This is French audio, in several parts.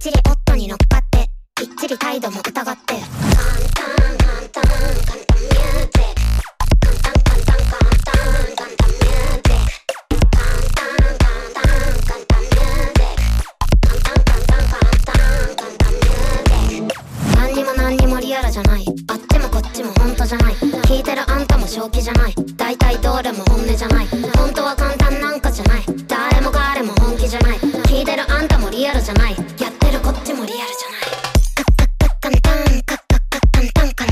ちり夫に乗っかってきっちり態度も疑って簡単簡単簡単ミュージック簡単簡単簡単簡単ミュージック簡単簡単簡単ミュージック簡単簡単簡単簡単ミュージック何にもリアルじゃない、あっちもこっちも本当じゃない、聞いてるあんたも正気じゃない、大体どれも本音じゃない、本当は簡単なんかじゃない、誰も彼も本気じゃない、聞いてるあんたもリアルじゃない、やってるこっちもリアルじゃない、簡単簡単簡単。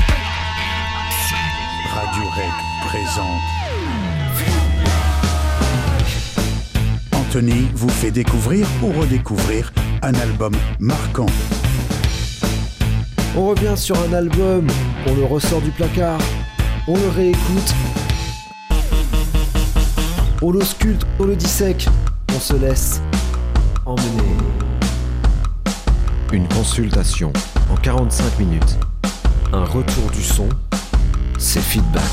Radio Rec présente Anthony vous fait découvrir ou redécouvrir un album marquant. On revient sur un album, on le ressort du placard, on le réécoute, on l'ausculte, on le dissèque, on se laisse emmener. Une consultation en 45 minutes, un retour du son, c'est feedback.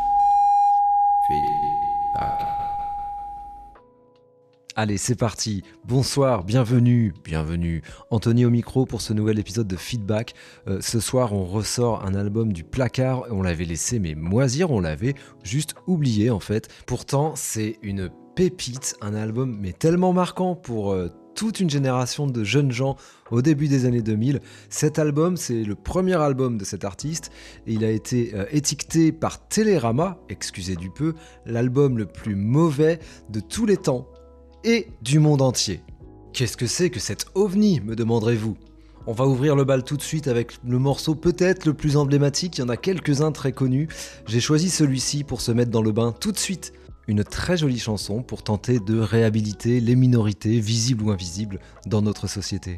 Allez, c'est parti. Bonsoir, bienvenue. Anthony au micro pour ce nouvel épisode de Feedback. Ce soir, on ressort un album du placard. On l'avait laissé moisir, on l'avait juste oublié en fait. Pourtant, c'est une pépite, un album mais tellement marquant pour toute une génération de jeunes gens au début des années 2000. Cet album, c'est le premier album de cet artiste et il a été étiqueté par Télérama, excusez du peu, l'album le plus mauvais de tous les temps et du monde entier. Qu'est-ce que c'est que cet ovni, me demanderez-vous ? On va ouvrir le bal tout de suite avec le morceau peut-être le plus emblématique, il y en a quelques-uns très connus. J'ai choisi celui-ci pour se mettre dans le bain tout de suite. Une très jolie chanson pour tenter de réhabiliter les minorités, visibles ou invisibles, dans notre société.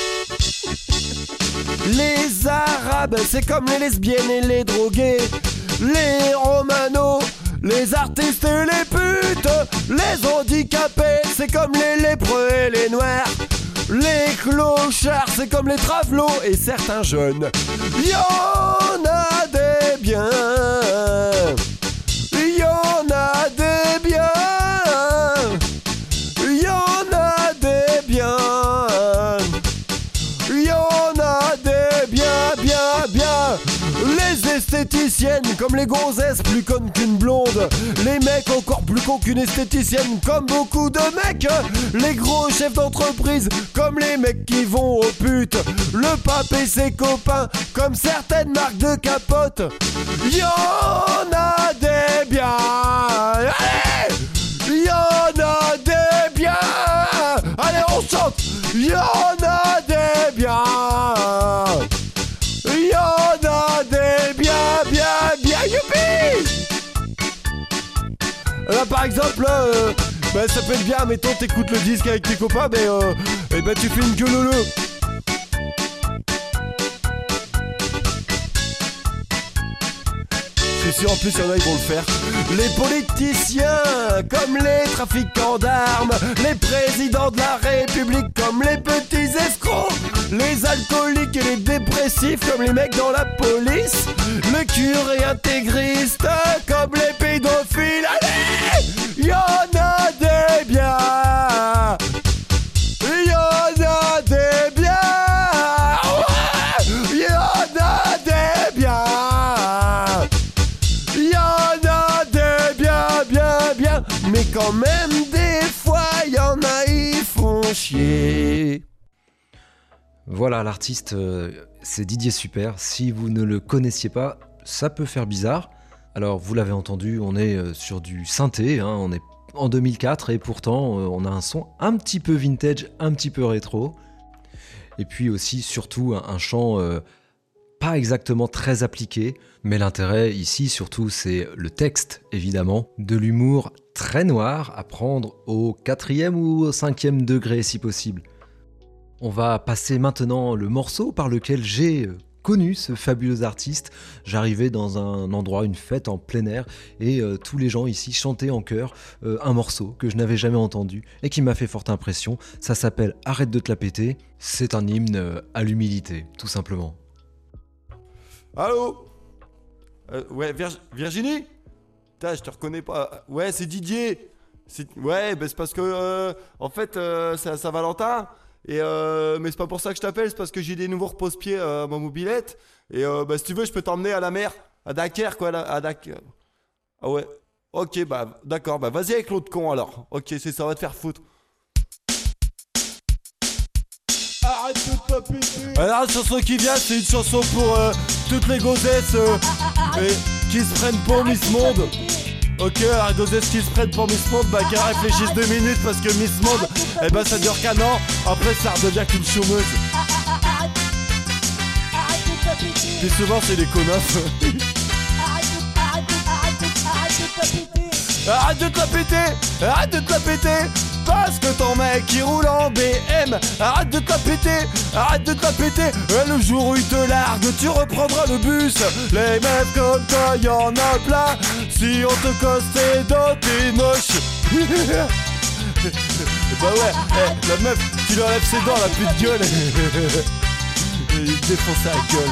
Les Arabes, c'est comme les lesbiennes et les drogués. Les Romanos, les artistes et les putes. Les handicapés, c'est comme les lépreux et les noirs. Les clochards, c'est comme les travelots et certains jeunes. Y'en a des biens, y'en a des biens, y'en a des biens, y'en a des biens, bien, bien. Les esthéticiennes, comme les gonzesses, plus connes qu'une blonde. Les mecs, encore plus cons qu'une esthéticienne, comme beaucoup de mecs. Les gros chefs d'entreprise, comme les mecs qui vont aux putes. Le pape et ses copains, comme certaines marques de capotes. Y'en a des biens. Allez, y'en a des biens. Allez, on chante. Y'en a des biens. Y'en a des bien, bien, bien, youpi. Là par exemple, ça peut être bien, mettons t'écoutes le disque avec tes copains, et tu fais une gueule. Je suis sûr en plus il y en a ils vont le faire. Les politiciens comme les trafiquants d'armes, les présidents de la République comme les petits escrocs, les alcooliques et les dépressifs comme les mecs dans la police, le curé intégriste comme les pédophiles. Allez, y'en a des biens, y'en a des biens, ouais, y'en a des biens. Y'en a des bien, bien, bien. Mais quand même des fois y'en a ils font chier. Voilà, l'artiste, c'est Didier Super. Si vous ne le connaissiez pas, ça peut faire bizarre. Alors, vous l'avez entendu, on est sur du synthé, on est en 2004 et pourtant, on a un son un petit peu vintage, un petit peu rétro. Et puis aussi, surtout, un chant pas exactement très appliqué, mais l'intérêt ici, surtout, c'est le texte, évidemment, de l'humour très noir à prendre au 4e ou au 5e degré, si possible. On va passer maintenant le morceau par lequel j'ai connu ce fabuleux artiste. J'arrivais dans un endroit, une fête en plein air, et tous les gens ici chantaient en chœur un morceau que je n'avais jamais entendu et qui m'a fait forte impression. Ça s'appelle « Arrête de te la péter ». C'est un hymne à l'humilité, tout simplement. Allô? Ouais, Virginie? Putain, je te reconnais pas. Ouais, c'est Didier. Ouais, c'est parce que, en fait, c'est à Saint-Valentin. Et mais c'est pas pour ça que je t'appelle, c'est parce que j'ai des nouveaux repose-pieds à ma mobilette. Et si tu veux, je peux t'emmener à la mer, à Dakar, quoi, à Dakar. Ah ouais. Ok, d'accord, vas-y avec l'autre con alors. Ok, c'est ça, va te faire foutre. Arrête de taper. Alors la chanson qui vient, c'est une chanson pour toutes les gossesses qui se prennent pour Miss Monde. Ok, alors les gossesses qui se prennent pour Miss Monde, qu'elles réfléchissent 2 minutes parce que Miss Monde, ça dure qu'un an. Après ça redevient qu'une chômeuse. Puis souvent c'est des connasses. Arrête de te la péter, arrête de te la péter, parce que ton mec il roule en BM. Arrête de te la péter, arrête de te la péter. Et le jour où il te largue, tu reprendras le bus. Les meufs comme toi, y'en a plein. Si on te casse tes dents, t'es moche. Bah ouais, la meuf, tu lui enlèves ses dents, la pute gueule. Il défonce sa gueule.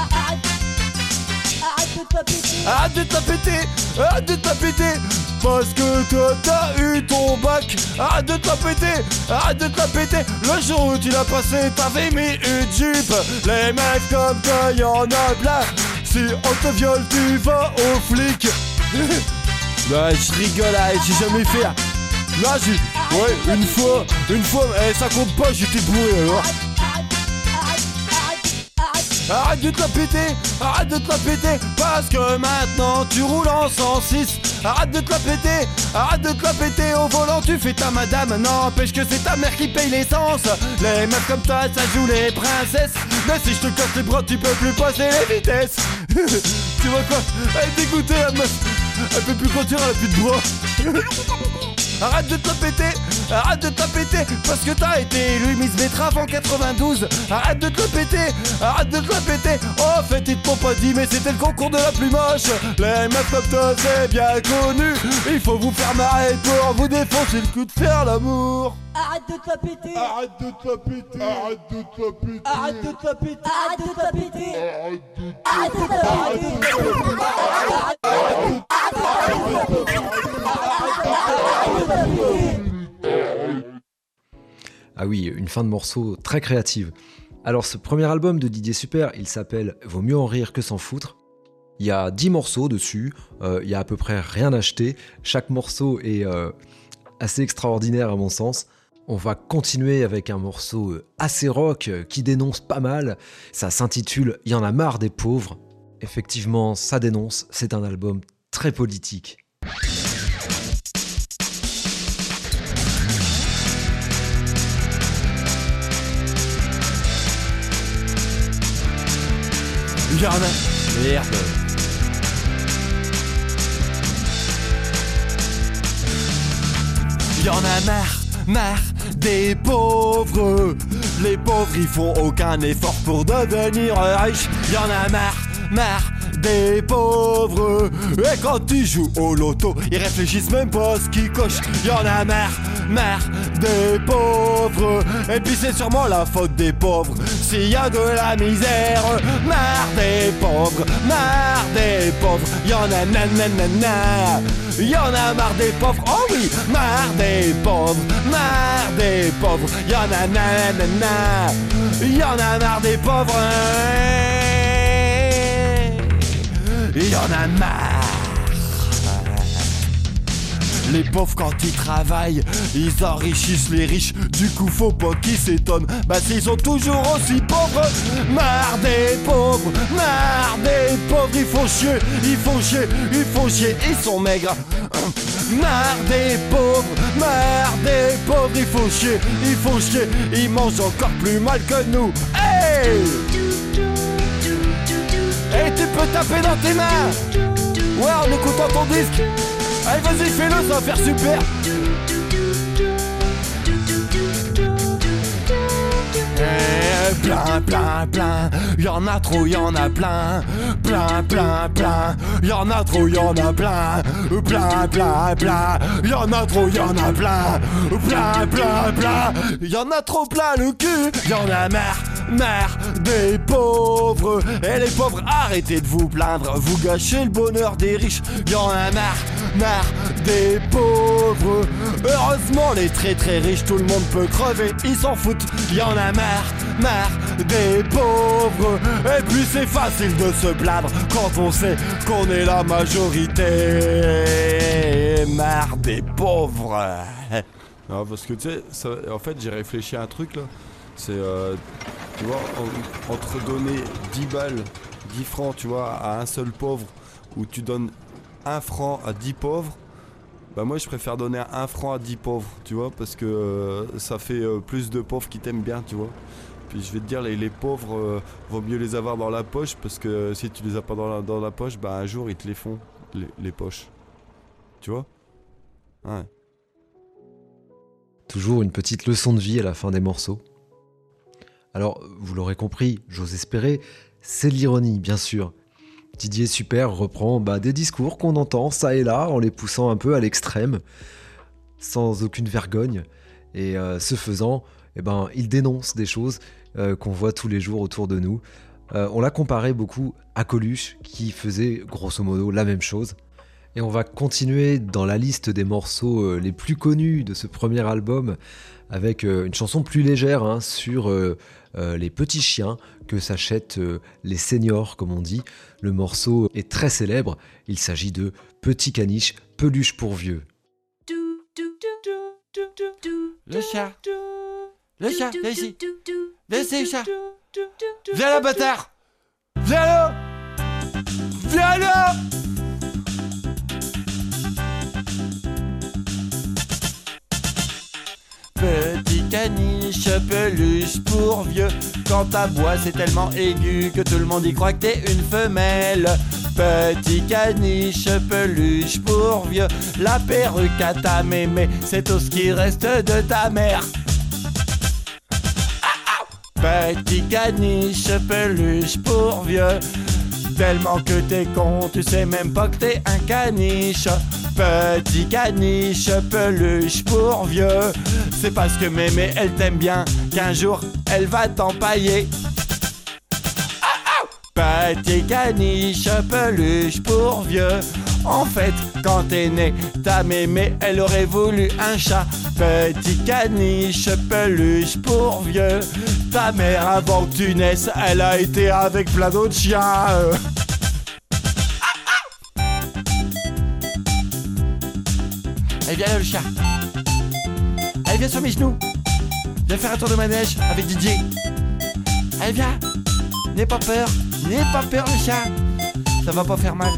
Arrête de te la péter, arrête de te la péter, parce que toi t'as eu ton bac. Arrête de te la péter, arrête de te la péter. Le jour où tu l'as passé, t'avais mis une jupe. Les mecs comme toi, y'en a plein. Si on te viole, tu vas au flic. Bah je rigole, j'ai jamais fait. Là ouais, une fois, ça compte pas, j'étais bourré alors. Arrête de te la péter, arrête de te la péter, parce que maintenant tu roules en 106. Arrête de te la péter, arrête de te la péter. Au volant tu fais ta madame, n'empêche que c'est ta mère qui paye l'essence. Les meufs comme toi ça joue les princesses, mais si je te casse les bras tu peux plus passer les vitesses. Tu vois quoi, elle est dégoûtée la meuf, elle peut plus conduire, elle a plus de bras. Arrête de te la péter, arrête de te la péter, parce que t'as été élu Miss Betrave en 92. Arrête de te la péter, arrête de te la péter. Oh, fait ils te l'ont pas dit, mais c'était le concours de la plus moche. Les meufs comme toi, c'est bien connu. Il faut vous faire marrer pour vous défoncer le cul de faire l'amour. Arrête de te la péter, arrête de te la péter, arrête de te la péter, arrête de te la péter, arrête de te la péter, arrête de te la Ah oui, une fin de morceau très créative. Alors ce premier album de Didier Super, il s'appelle Vaut mieux en rire que s'en foutre. Il y a 10 morceaux dessus, il y a à peu près rien acheté. Chaque morceau est assez extraordinaire à mon sens. On va continuer avec un morceau assez rock qui dénonce pas mal. Ça s'intitule « Y en a marre des pauvres ». Effectivement, ça dénonce, c'est un album très politique. Y'en a... Merde. Y'en a marre des pauvres. Les pauvres ils font aucun effort pour devenir riches. Y'en a marre des pauvres. Et quand tu joues au loto, ils réfléchissent même pas à ce qu'ils cochent. Y'en a marre des pauvres. Et puis c'est sûrement la faute des pauvres s'il y a de la misère. Marre des pauvres, y'en a nanana. Y'en a marre des pauvres, oh oui, marre des pauvres, y'en a nanana. Y'en a marre des pauvres, y'en a marre. Les pauvres quand ils travaillent, ils enrichissent les riches. Du coup faut pas qu'ils s'étonnent, bah s'ils sont toujours aussi pauvres. Marre des pauvres, ils font chier, ils sont maigres. Marre des pauvres, ils font chier, ils mangent encore plus mal que nous. Hey! Et tu peux taper dans tes mains. Ouais, en écoutant ton disque. Allez, vas-y, fais-le, ça va faire super. Plein, y'en a trop, y'en a plein. Plein, y'en a trop, y'en a plein. Plein, y'en a trop, y'en a plein. Plein, y'en a trop plein le cul. Y'en a marre des pauvres. Et les pauvres, arrêtez de vous plaindre, vous gâchez le bonheur des riches. Y'en a marre des pauvres. Heureusement les très très riches, tout le monde peut crever, ils s'en foutent, y en a marre des pauvres. Et puis c'est facile de se plaindre quand on sait qu'on est la majorité. Marre des pauvres. Non, parce que tu sais, en fait j'ai réfléchi à un truc là. C'est, tu vois, entre donner 10 balles, 10 francs, tu vois, à un seul pauvre, ou tu donnes 1 franc à 10 pauvres, bah moi je préfère donner 1 franc à 10 pauvres, tu vois, parce que ça fait plus de pauvres qui t'aiment bien, tu vois. Puis je vais te dire, les pauvres, vaut mieux les avoir dans la poche, parce que si tu les as pas dans la poche, bah un jour ils te les font, les poches. Tu vois ? Ouais. Toujours une petite leçon de vie à la fin des morceaux. Alors, vous l'aurez compris, j'ose espérer, c'est de l'ironie, bien sûr. Didier Super reprend des discours qu'on entend ça et là, en les poussant un peu à l'extrême, sans aucune vergogne. Et ce faisant, il dénonce des choses qu'on voit tous les jours autour de nous. On l'a comparé beaucoup à Coluche, qui faisait grosso modo la même chose. Et on va continuer dans la liste des morceaux les plus connus de ce premier album, avec une chanson plus légère sur les petits chiens que s'achètent les seniors, comme on dit. Le morceau est très célèbre, il s'agit de Petit caniche, peluche pour vieux. Le chat, viens ici, viens ici, chat. Viens là, bâtard. Viens là. Petit caniche, peluche pour vieux. Quand ta voix c'est tellement aigu que tout le monde y croit que t'es une femelle. Petit caniche, peluche pour vieux. La perruque à ta mémé, c'est tout ce qui reste de ta mère. Petit caniche, peluche pour vieux. Tellement que t'es con, tu sais même pas que t'es un caniche. Petit caniche, peluche pour vieux. C'est parce que mémé elle t'aime bien qu'un jour elle va t'empailler. Petit caniche, peluche pour vieux. En fait, quand t'es né, ta mémé elle aurait voulu un chat. Petit caniche, peluche pour vieux. Ta mère avant que tu naisses, elle a été avec plein d'autres chiens. Allez, viens là le chat. Allez, viens sur mes genoux. Viens faire un tour de manège avec Didier. Allez, viens. N'aie pas peur le chat. Ça va pas faire mal.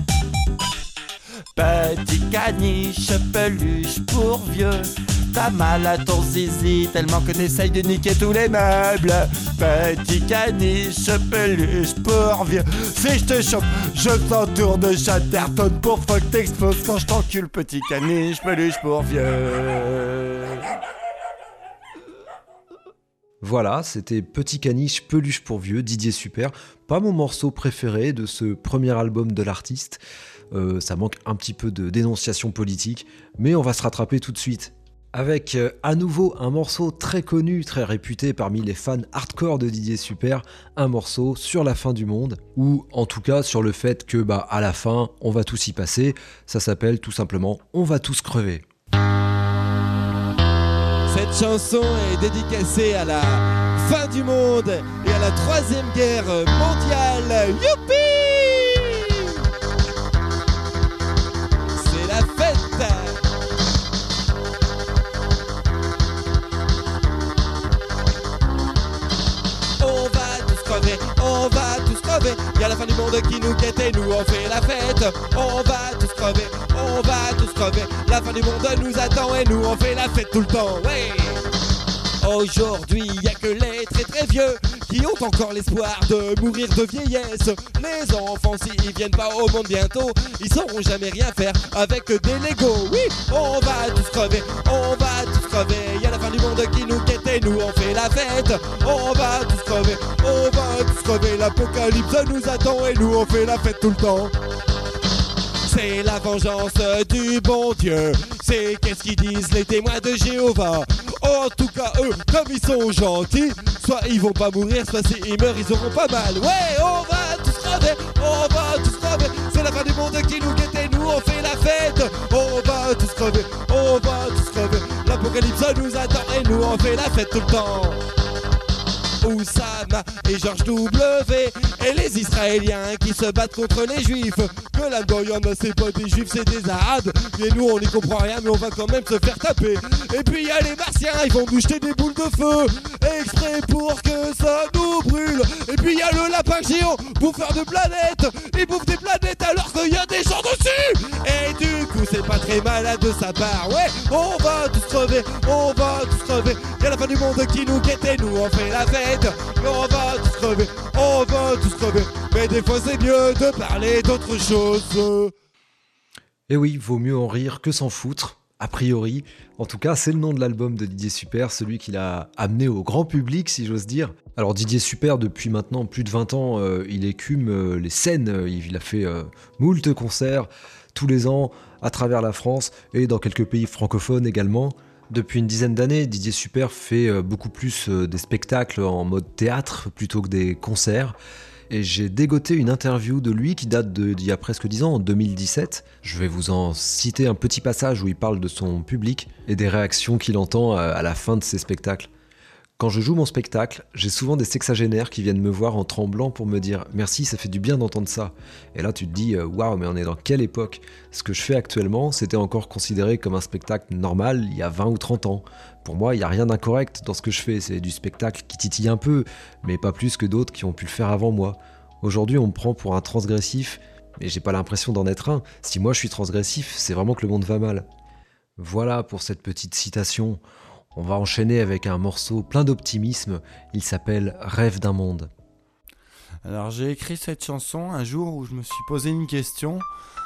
Petit caniche, peluche pour vieux. T'as mal à ton zizi tellement que t'essayes de niquer tous les meubles. Petit caniche, peluche pour vieux. Si je te chope, je t'entoure de Chatterton pour fuck t'explose quand je t'encule. Petit caniche, peluche pour vieux. Voilà, c'était Petit caniche, peluche pour vieux, Didier Super. Pas mon morceau préféré de ce premier album de l'artiste. Ça manque un petit peu de dénonciation politique, mais on va se rattraper tout de suite. Avec à nouveau un morceau très connu, très réputé parmi les fans hardcore de Didier Super, un morceau sur la fin du monde, ou en tout cas sur le fait que à la fin, on va tous y passer. Ça s'appelle tout simplement « On va tous crever ». Cette chanson est dédicacée à la fin du monde et à la 3e guerre mondiale. Youpi! C'est la fête! On va tous crever, y'a la fin du monde qui nous guette et nous on fait la fête. On va tous crever, la fin du monde nous attend et nous on fait la fête tout le temps, ouais. Aujourd'hui y'a que les très très vieux qui ont encore l'espoir de mourir de vieillesse. Les enfants s'ils viennent pas au monde bientôt, ils sauront jamais rien faire avec des Legos. Oui, on va tous crever, y'a la fin du monde qui nous guette et nous on fait la fête. On va tous crever, l'apocalypse nous attend et nous on fait la fête tout le temps. C'est la vengeance du bon Dieu. C'est qu'est-ce qu'ils disent les témoins de Jéhovah. En tout cas eux, comme ils sont gentils, soit ils vont pas mourir, soit s'ils meurent ils auront pas mal. Ouais, on va tous crever, on va tous crever. C'est la fin du monde qui nous guette et nous on fait la fête. On va tous crever, on va tous crever. L'apocalypse nous attend et nous on fait la fête tout le temps. Oussama et George W et les Israéliens qui se battent contre les Juifs. Que là-dedans y'en a, c'est pas des Juifs, c'est des Arabes. Et nous on n'y comprend rien mais on va quand même se faire taper. Et puis y a les Martiens, ils vont nous jeter des boules de feu exprès pour que ça nous brûle. Et puis y a le lapin géant, bouffeur de planètes. Il bouffe des planètes alors qu'il y a des gens dessus. Et du coup c'est pas très malade de sa part. Ouais, on va tous crever, on va tous crever. Y a la fin du monde qui nous guette et nous on fait la fête. Mais on va tous crever, on va tous crever. Mais des fois c'est mieux de parler d'autre chose. Et oui, vaut mieux en rire que s'en foutre, a priori. En tout cas, c'est le nom de l'album de Didier Super, celui qu'il a amené au grand public, si j'ose dire. Alors Didier Super, depuis maintenant plus de 20 ans, il écume les scènes. Il a fait moult concerts tous les ans à travers la France et dans quelques pays francophones également. Depuis une dizaine d'années, Didier Super fait beaucoup plus des spectacles en mode théâtre plutôt que des concerts. Et j'ai dégoté une interview de lui qui date d'il y a presque 10 ans, en 2017. Je vais vous en citer un petit passage où il parle de son public et des réactions qu'il entend à la fin de ses spectacles. Quand je joue mon spectacle, j'ai souvent des sexagénaires qui viennent me voir en tremblant pour me dire « Merci, ça fait du bien d'entendre ça ». Et là, tu te dis « Waouh, mais on est dans quelle époque ?» Ce que je fais actuellement, c'était encore considéré comme un spectacle normal il y a 20 ou 30 ans. Pour moi, il n'y a rien d'incorrect dans ce que je fais. C'est du spectacle qui titille un peu, mais pas plus que d'autres qui ont pu le faire avant moi. Aujourd'hui, on me prend pour un transgressif, mais j'ai pas l'impression d'en être un. Si moi je suis transgressif, c'est vraiment que le monde va mal. Voilà pour cette petite citation. On va enchaîner avec un morceau plein d'optimisme, il s'appelle « Rêve d'un monde ». Alors j'ai écrit cette chanson un jour où je me suis posé une question.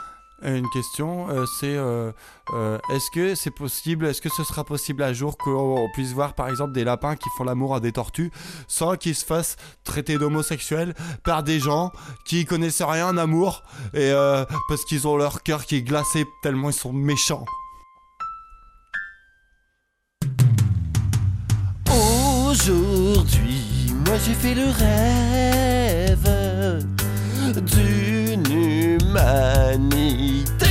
C'est est-ce que c'est possible, est-ce que ce sera possible un jour qu'on puisse voir par exemple des lapins qui font l'amour à des tortues sans qu'ils se fassent traiter d'homosexuels par des gens qui connaissent rien en amour et parce qu'ils ont leur cœur qui est glacé tellement ils sont méchants. Aujourd'hui, moi j'ai fait le rêve d'une humanité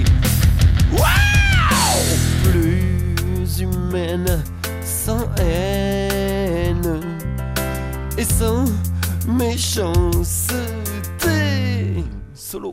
plus humaine, sans haine et sans méchanceté. Solo.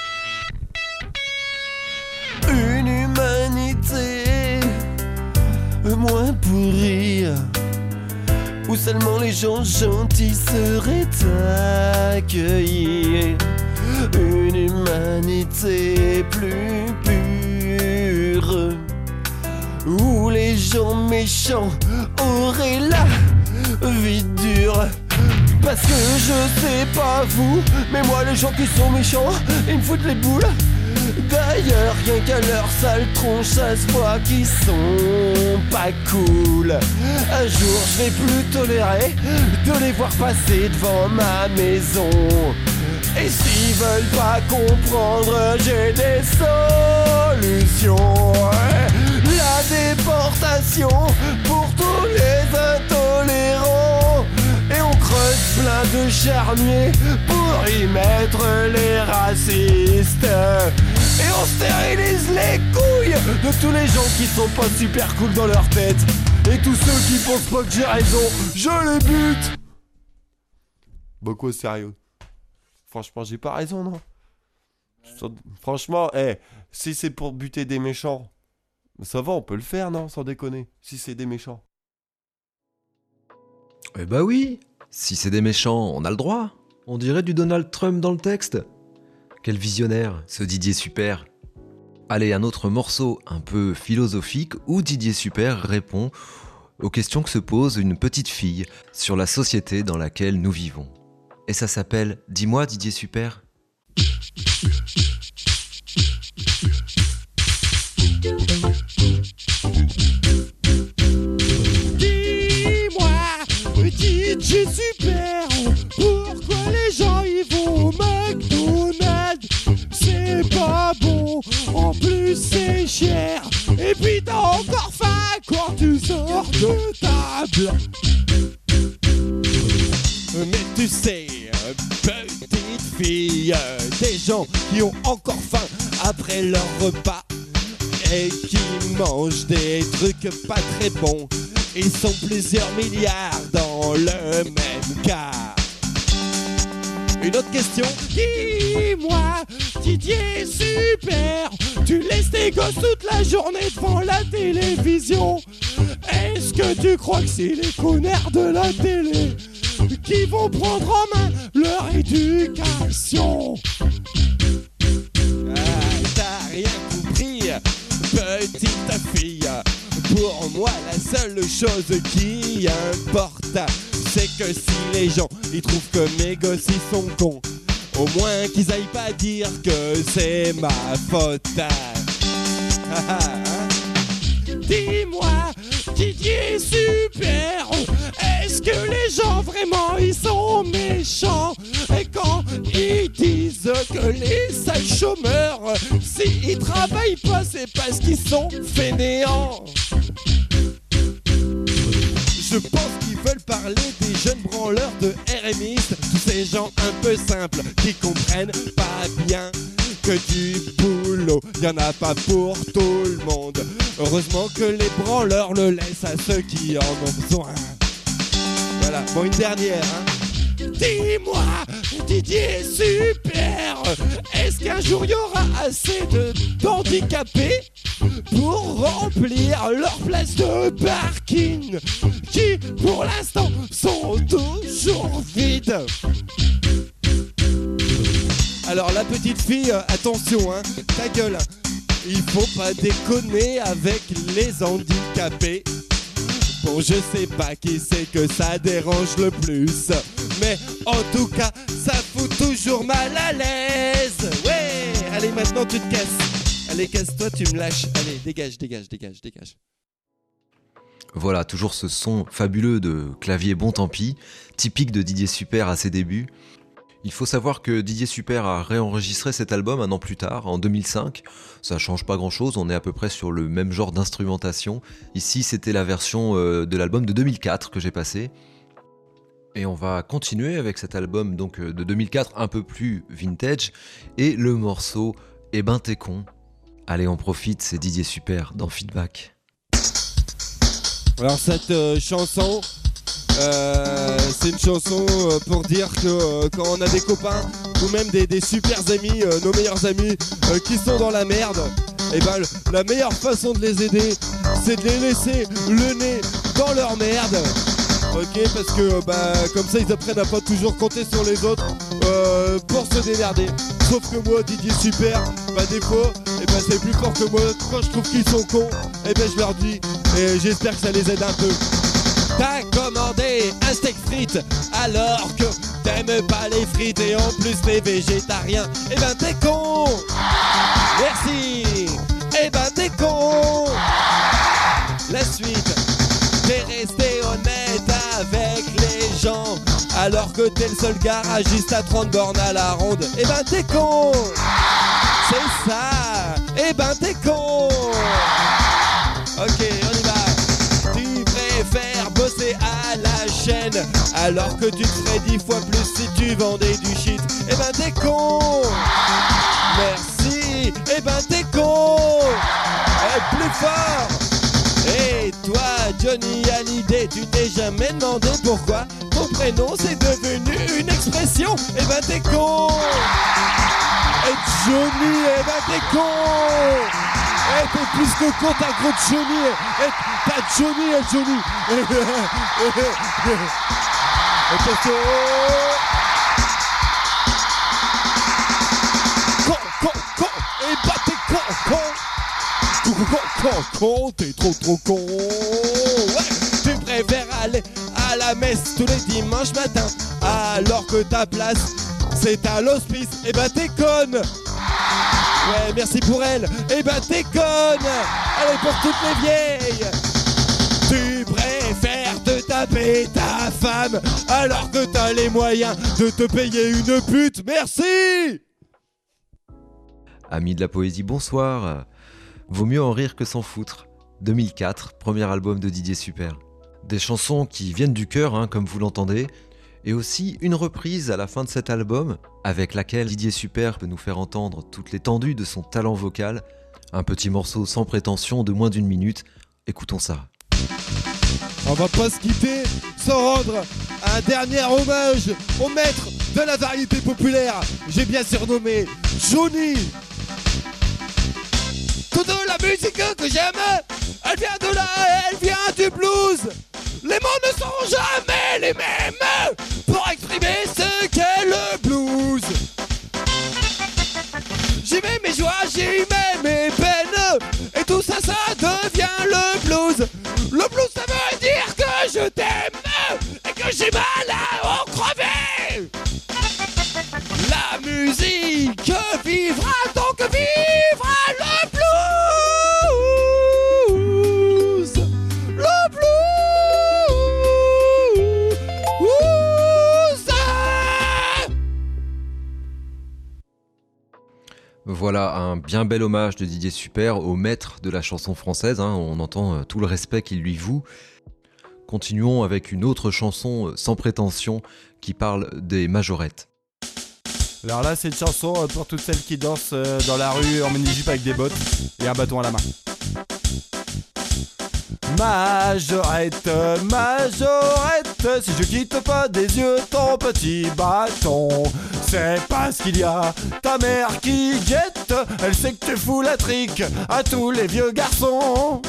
Une humanité moins pourrie, où seulement les gens gentils seraient accueillis. Une humanité plus pure, où les gens méchants auraient la vie dure. Parce que je sais pas vous, mais moi les gens qui sont méchants, ils me foutent les boules. D'ailleurs, rien qu'à leur sale tronche, ça se voit qu'ils sont pas cool. Un jour, je vais plus tolérer de les voir passer devant ma maison. Et s'ils veulent pas comprendre, j'ai des solutions. La déportation pour tous les intolérants. Et on creuse plein de charniers pour y mettre les racistes. Et on stérilise les couilles de tous les gens qui sont pas super cool dans leur tête. Et tous ceux qui pensent pas que j'ai raison, je les bute. Beaucoup sérieux. Franchement, j'ai pas raison, non? Franchement, si c'est pour buter des méchants, ça va, on peut le faire, non? Sans déconner, si c'est des méchants. Eh bah oui, si c'est des méchants, on a le droit. On dirait du Donald Trump dans le texte. Quel visionnaire, ce Didier Super. Allez, un autre morceau un peu philosophique où Didier Super répond aux questions que se pose une petite fille sur la société dans laquelle nous vivons. Et ça s'appelle « Dis-moi Didier Super ». Didier Super, pourquoi les gens y vont au McDonald's? C'est pas bon, en plus c'est cher. Et puis t'as encore faim quand tu sors de table. Mais tu sais, petites filles, des gens qui ont encore faim après leur repas et qui mangent des trucs pas très bons. Ils sont plusieurs milliards dans le même cas. Une autre question. Dis-moi, Didier, super, tu laisses tes gosses toute la journée devant la télévision. Est-ce que tu crois que c'est les connards de la télé qui vont prendre en main leur éducation? Ah, t'as rien compris, petite fille. Pour moi, la seule chose qui importe, c'est que si les gens ils trouvent que mes gosses ils sont cons, au moins qu'ils aillent pas dire que c'est ma faute. Dis-moi, Didier, super, est-ce que les gens vraiment ils sont méchants? Et quand ils disent que les sales chômeurs, s'ils travaillent pas, c'est parce qu'ils sont fainéants. Je pense qu'ils veulent parler des jeunes branleurs de RMistes, tous ces gens un peu simples qui comprennent pas bien que du boulot, y en a pas pour tout le monde. Heureusement que les branleurs le laissent à ceux qui en ont besoin. Voilà, bon, une dernière, Dis-moi, Didier, super, est-ce qu'un jour il y aura assez d'handicapés pour remplir leurs places de parking qui, pour l'instant, sont toujours vides? Alors la petite fille, attention, ta gueule, il faut pas déconner avec les handicapés. Bon, je sais pas qui c'est que ça dérange le plus, mais en tout cas, ça fout toujours mal à l'aise. Ouais, allez, maintenant tu te casses. Allez, casse-toi, tu me lâches. Allez, dégage. Voilà, toujours ce son fabuleux de clavier bon tant pis, typique de Didier Super à ses débuts. Il faut savoir que Didier Super a réenregistré cet album un an plus tard, en 2005. Ça change pas grand chose, on est à peu près sur le même genre d'instrumentation. Ici, c'était la version de l'album de 2004 que j'ai passé. Et on va continuer avec cet album donc de 2004, un peu plus vintage, et le morceau « Eh ben t'es con ». Allez, on profite, c'est Didier Super dans Feedback. Alors cette chanson, c'est une chanson pour dire que quand on a des copains ou même des super amis, nos meilleurs amis qui sont dans la merde, et ben la meilleure façon de les aider, c'est de les laisser le nez dans leur merde. Ok, parce que comme ça ils apprennent à pas toujours compter sur les autres pour se démerder. Sauf que moi, Didier Super, des fois, c'est plus fort que moi. Quand je trouve qu'ils sont cons, je leur dis, et j'espère que ça les aide un peu. T'as commandé un steak frites alors que t'aimes pas les frites et en plus t'es végétarien. T'es con. Merci. T'es con. La suite. T'es resté honnête avec les gens alors que t'es le seul garagiste à 30 bornes à la ronde. T'es con. C'est ça. T'es con. Ok, on y va. Tu préfères bosser à la chaîne alors que tu te ferais 10 fois plus si tu vendais du shit. T'es con. Merci. T'es con. Plus fort. Et toi, Johnny Hallyday, tu t'es jamais demandé pourquoi ton prénom c'est devenu une expression? T'es con. Et Johnny, t'es con. T'es plus que con, t'as gros Johnny. T'as Johnny et Johnny. Attention. Con. T'es con. Con, t'es trop con. Ouais. Tu préfères aller à la messe tous les dimanches matins alors que ta place c'est à l'hospice. T'es conne. Ouais, merci pour elle. T'es conne. Allez, pour toutes les vieilles. Tu préfères te taper ta femme alors que t'as les moyens de te payer une pute. Merci. Amis de la poésie, bonsoir. Vaut mieux en rire que s'en foutre. 2004, premier album de Didier Super. Des chansons qui viennent du cœur, comme vous l'entendez. Et aussi une reprise à la fin de cet album, avec laquelle Didier Super peut nous faire entendre toute l'étendue de son talent vocal. Un petit morceau sans prétention de moins d'1 minute. Écoutons ça. On va pas se quitter sans rendre un dernier hommage au maître de la variété populaire. J'ai bien surnommé Johnny. Toute la musique que j'aime, elle vient de là, elle vient du blues. Les mots ne sont jamais les mêmes pour exprimer ce qu'est le blues. J'y mets mes joies, j'y mets mes peines, et tout ça, ça devient le blues. Le blues, ça veut dire que je t'aime et que j'ai mal à en crever. La musique vivra tant que vivra le blues. Le blues. Voilà un bien bel hommage de Didier Super au maître de la chanson française, hein. On entend tout le respect qu'il lui voue. Continuons avec une autre chanson sans prétention qui parle des majorettes. Alors là, c'est une chanson pour toutes celles qui dansent dans la rue en mini-jupe avec des bottes et un bâton à la main. Majorette, majorette, si je quitte pas des yeux ton petit bâton, c'est parce qu'il y a ta mère qui guette, elle sait que tu fous la trique à tous les vieux garçons.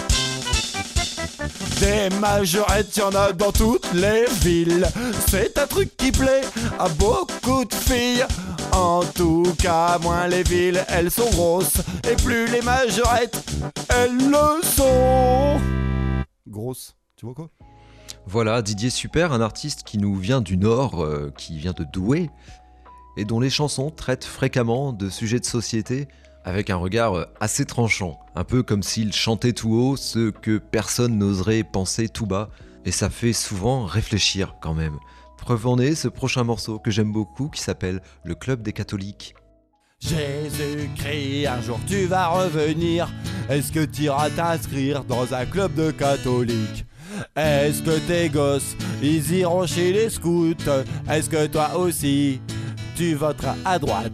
Des majorettes, y'en a dans toutes les villes, c'est un truc qui plaît à beaucoup de filles. En tout cas, moins les villes, elles sont grosses, et plus les majorettes, elles le sont. Grosse, tu vois quoi? Voilà, Didier Super, un artiste qui nous vient du Nord, qui vient de Douai, et dont les chansons traitent fréquemment de sujets de société avec un regard assez tranchant, un peu comme s'il chantait tout haut ce que personne n'oserait penser tout bas, et ça fait souvent réfléchir quand même. Preuve en est ce prochain morceau que j'aime beaucoup qui s'appelle Le Club des Catholiques. Jésus-Christ, un jour tu vas revenir. Est-ce que tu iras t'inscrire dans un club de catholiques? Est-ce que tes gosses, ils iront chez les scouts? Est-ce que toi aussi, tu voteras à droite?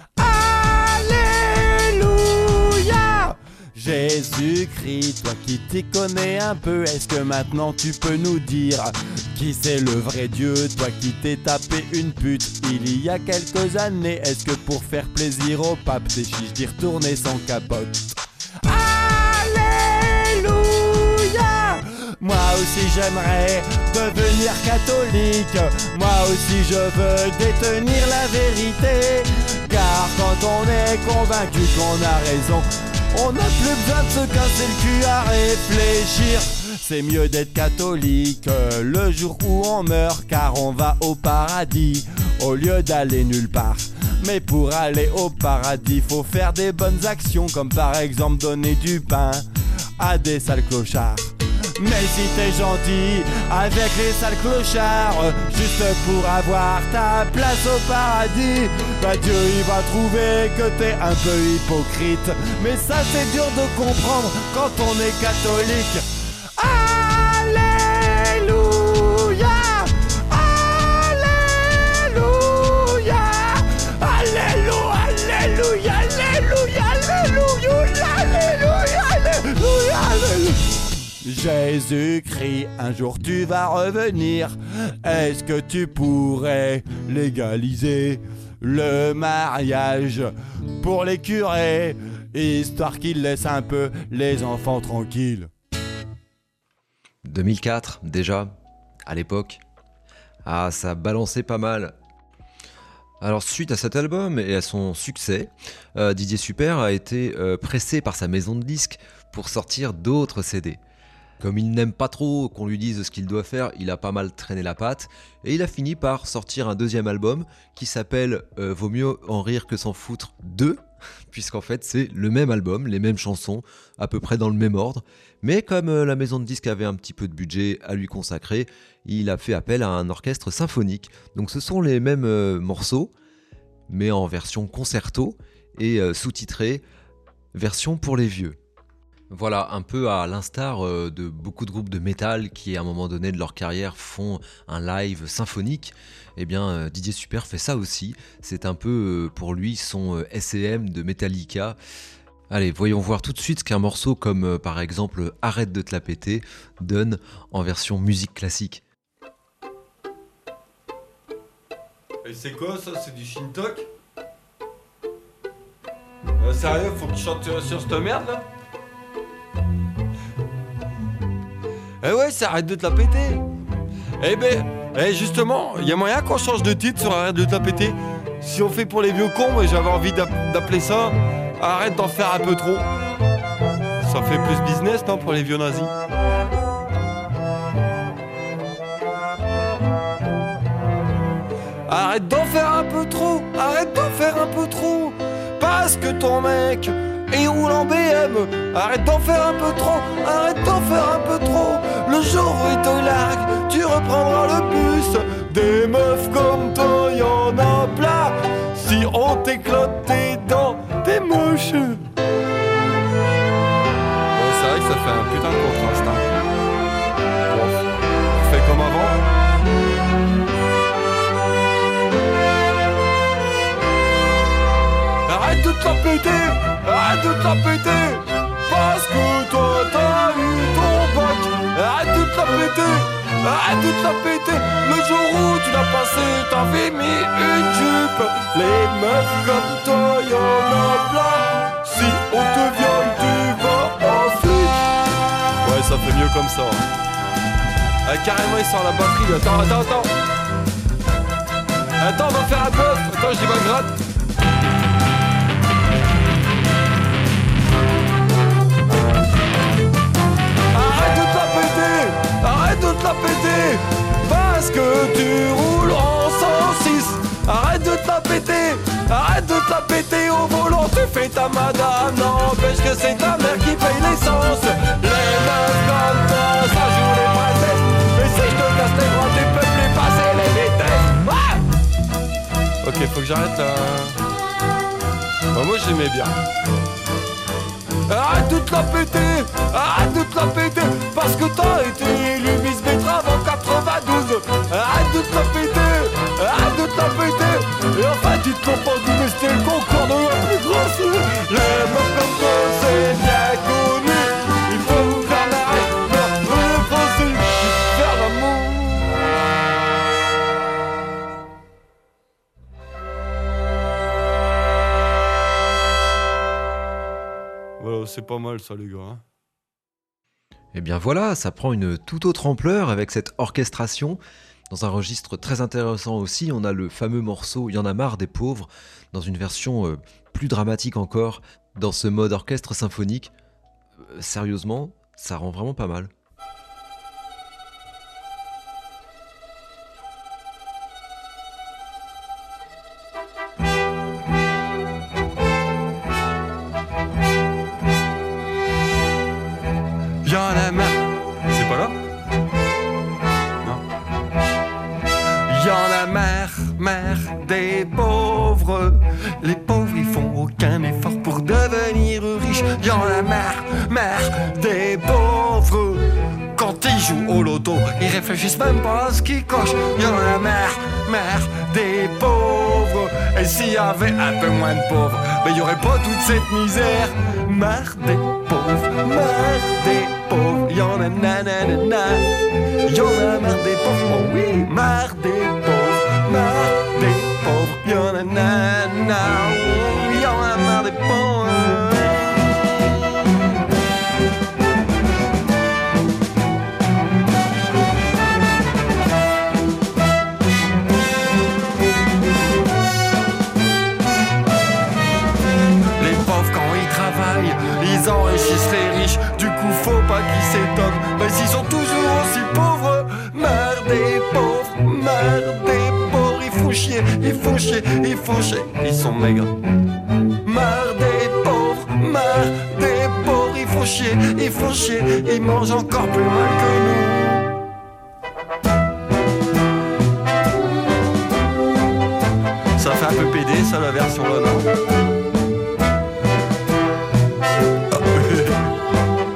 Alléluia! Jésus-Christ, toi qui t'y connais un peu, est-ce que maintenant tu peux nous dire qui c'est le vrai Dieu? Toi qui t'es tapé une pute il y a quelques années, est-ce que pour faire plaisir au pape t'es chiche d'y retourner sans capote? Alléluia! Moi aussi j'aimerais devenir catholique, moi aussi je veux détenir la vérité, car quand on est convaincu qu'on a raison, on n'a plus besoin de se casser le cul à réfléchir. C'est mieux d'être catholique le jour où on meurt, car on va au paradis au lieu d'aller nulle part. Mais pour aller au paradis, faut faire des bonnes actions, comme par exemple donner du pain à des sales clochards. Mais si t'es gentil avec les sales clochards, juste pour avoir ta place au paradis, bah Dieu il va trouver que t'es un peu hypocrite. Mais ça c'est dur de comprendre quand on est catholique. Alléluia! Alléluia! Alléluia! Alléluia! Alléluia! Alléluia! Alléluia! Alléluia! Alléluia! Jésus-Christ, un jour tu vas revenir. Est-ce que tu pourrais légaliser le mariage pour les curés, histoire qu'ils laissent un peu les enfants tranquilles? 2004 déjà, à l'époque. Ah, ça balançait pas mal. Alors suite à cet album et à son succès, Didier Super a été pressé par sa maison de disques pour sortir d'autres CD. Comme il n'aime pas trop qu'on lui dise ce qu'il doit faire, il a pas mal traîné la patte et il a fini par sortir un deuxième album qui s'appelle Vaut mieux en rire que s'en foutre 2, puisqu'en fait c'est le même album, les mêmes chansons, à peu près dans le même ordre, mais comme la maison de disques avait un petit peu de budget à lui consacrer, il a fait appel à un orchestre symphonique. Donc ce sont les mêmes morceaux, mais en version concerto et sous-titré version pour les vieux. Voilà, un peu à l'instar de beaucoup de groupes de métal qui, à un moment donné de leur carrière, font un live symphonique. Eh bien, Didier Super fait ça aussi. C'est un peu, pour lui, son S&M de Metallica. Allez, voyons voir tout de suite ce qu'un morceau comme, par exemple, Arrête de te la péter donne en version musique classique. Et c'est quoi ça? C'est du Shintok? Sérieux, faut que tu chantes sur cette merde là? Eh ouais, ça arrête de te la péter. Eh ben, justement, il y a moyen qu'on change de titre sur Arrête de te la péter. Si on fait pour les vieux cons, mais j'avais envie d'appeler ça Arrête d'en faire un peu trop. Ça fait plus business, non, pour les vieux nazis. Arrête d'en faire un peu trop, arrête d'en faire un peu trop. Parce que ton mec, il roule en BM. Arrête d'en faire un peu trop, arrête d'en faire un peu trop. Le jour où il te largue, tu reprendras le bus. Des meufs comme toi, y'en a plein. Si on t'éclate tes dents, t'es moche. C'est vrai que ça fait un putain de contraste, hein. Bon, on fait comme avant. Arrête de te la péter, arrête de te la péter. Parce que toi t'as eu ton bac. Arrête de te la péter, arrête de te la péter. Le jour où tu l'as passé, t'avais mis une jupe. Les meufs comme toi, y'en a plein. Si on te viole, tu vas ensuite. Ouais, ça fait mieux comme ça. Carrément, il sort la batterie. Attends. Attends, on va faire un bœuf. Attends, je dis ma gratte. Arrête de te la péter, parce que tu roules en 106. Arrête de te la péter, arrête de te la péter. Au volant tu fais ta madame, n'empêche que c'est ta mère qui paye l'essence. Les meufs comme toi, ça joue les princesses. Mais si je te casse les bras, tu peux plus passer les vitesses. Ah, ok, faut que j'arrête là. Bah, moi j'aimais bien. Arrête de te la péter, arrête de te la péter, parce que t'as été élu Miss Betrave en 92. Arrête de te la péter, arrête de te la péter. Et enfin tu te comprends du mais c'était le concours de la plus grosse. Les meufs comme toi c'est bien connu. Il faut vous faire l'arrêt, le français, faire l'amour. Voilà, c'est pas mal ça les gars, hein. Eh bien voilà, ça prend une toute autre ampleur avec cette orchestration. Dans un registre très intéressant aussi, on a le fameux morceau « Y en a marre des pauvres » dans une version plus dramatique encore, dans ce mode orchestre symphonique. Sérieusement, ça rend vraiment pas mal. Y'en a marre. C'est pas là? Non. Y'en a marre des pauvres. Les pauvres ils font aucun effort pour devenir riches. Y'en a marre des pauvres. Quand ils jouent au loto, ils réfléchissent même pas à ce qu'ils cochent. Y'en a marre des pauvres. Et s'il y avait un peu moins de pauvres, ben y aurait pas toute cette misère. Marre des pauvres, marre des pauvres. Y'en a nanana. Y'en a marre des pauvres, oh oui, marre des pauvres, marre des pauvres. Y'en a nanana, oh, y'en a marre des pauvres. Ils enrichissent les riches, du coup faut pas qu'ils s'étonnent. Mais ils sont toujours aussi pauvres. Marre des pauvres, ils font chier, ils sont maigres. Marre des pauvres, ils font chier, ils mangent encore plus mal que nous. Ça fait un peu pédé ça la version là, non?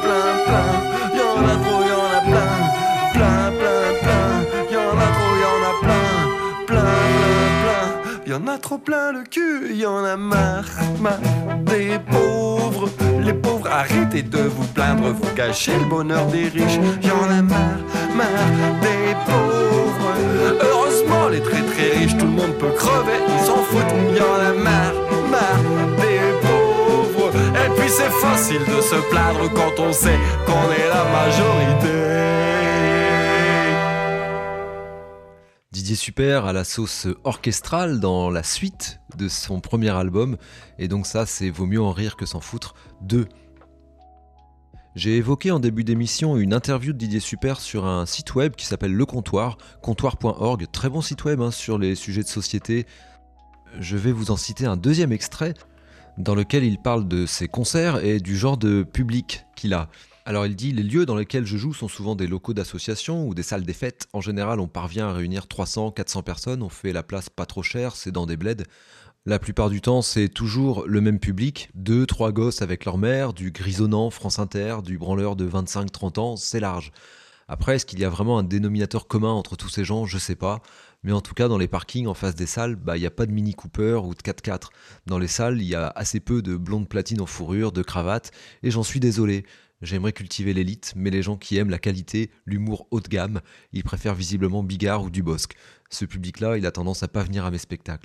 plein. Y'en a trop, y'en a plein. Plein, plein, plein. Y'en a trop, y'en a plein. Plein, plein, plein. Y'en a trop plein le cul. Y'en a marre, marre des pauvres. Les pauvres, arrêtez de vous plaindre. Vous gâchez le bonheur des riches. Y'en a marre, marre des pauvres. Heureusement, les très très riches, tout le monde peut crever. Ils s'en foutent. Y'en a marre, marre des pauvres. Et puis c'est facile de se plaindre quand on sait qu'on est la majorité. Didier Super à la sauce orchestrale dans la suite de son premier album, et donc ça c'est Vaut mieux en rire que s'en foutre 2. J'ai évoqué en début d'émission une interview de Didier Super sur un site web qui s'appelle Le Comptoir, comptoir.org, très bon site web sur les sujets de société. Je vais vous en citer un deuxième extrait dans lequel il parle de ses concerts et du genre de public qu'il a. Alors il dit « Les lieux dans lesquels je joue sont souvent des locaux d'association ou des salles des fêtes. En général, on parvient à réunir 300-400 personnes, on fait la place pas trop chère, c'est dans des bleds. La plupart du temps, c'est toujours le même public, 2-3 gosses avec leur mère, du grisonnant France Inter, du branleur de 25-30 ans, c'est large. Après, est-ce qu'il y a vraiment un dénominateur commun entre tous ces gens ? Je sais pas. Mais en tout cas, dans les parkings en face des salles, il n'y a pas de Mini Cooper ou de 4x4. Dans les salles, il y a assez peu de blondes platines en fourrure, de cravates, et j'en suis désolé. J'aimerais cultiver l'élite, mais les gens qui aiment la qualité, l'humour haut de gamme, ils préfèrent visiblement Bigard ou Dubosc. Ce public-là, il a tendance à pas venir à mes spectacles.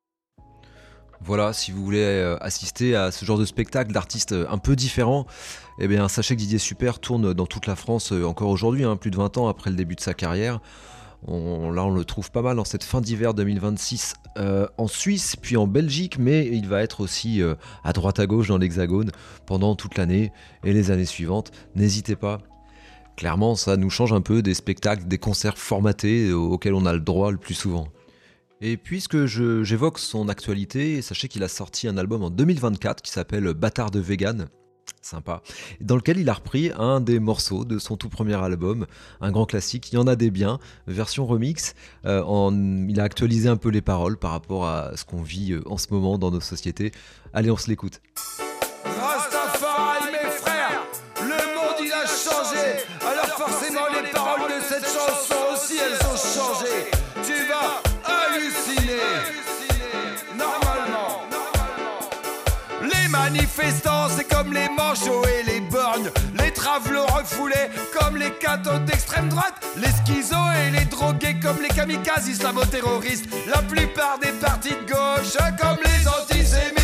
Voilà, si vous voulez assister à ce genre de spectacle d'artistes un peu différents, eh bien sachez que Didier Super tourne dans toute la France encore aujourd'hui, plus de 20 ans après le début de sa carrière. On le trouve pas mal en cette fin d'hiver 2026 en Suisse, puis en Belgique, mais il va être aussi à droite à gauche dans l'Hexagone pendant toute l'année et les années suivantes. N'hésitez pas. Clairement, ça nous change un peu des spectacles, des concerts formatés auxquels on a le droit le plus souvent. Et puisque j'évoque son actualité, sachez qu'il a sorti un album en 2024 qui s'appelle Bâtard de Vegan, sympa, dans lequel il a repris un des morceaux de son tout premier album, un grand classique, il y en a des biens, version remix, il a actualisé un peu les paroles par rapport à ce qu'on vit en ce moment dans nos sociétés. Allez, on se l'écoute. Rastafari, mes frères, le monde il a changé, alors forcément les paroles de cette chanson aussi elles ont changé. Tu vas halluciner, normalement. Les manifestants c'est comme les manchots et les borgnes, les travelots refoulés comme les cathos d'extrême droite, les schizos et les drogués comme les kamikazes islamo-terroristes, la plupart des partis de gauche comme les antisémites.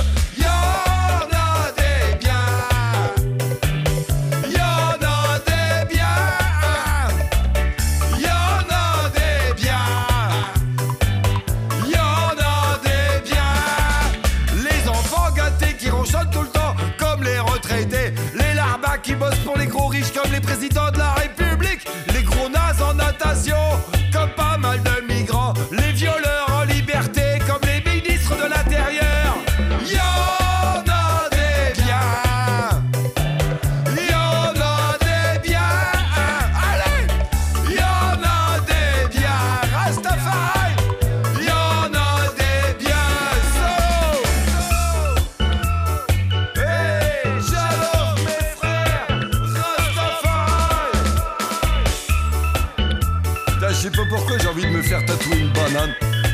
Qui bossent pour les gros riches comme les présidents de la République, les gros nazes en natation comme pas mal de migrants, les violeurs en liberté comme les ministres de l'Intérieur. Y'en a des biens, y'en a des biens, allez, y'en a des biens, Rastafari, y'en a des biens, hey, j'adore mes frères. Je sais pas pourquoi j'ai envie de me faire tatouer une banane.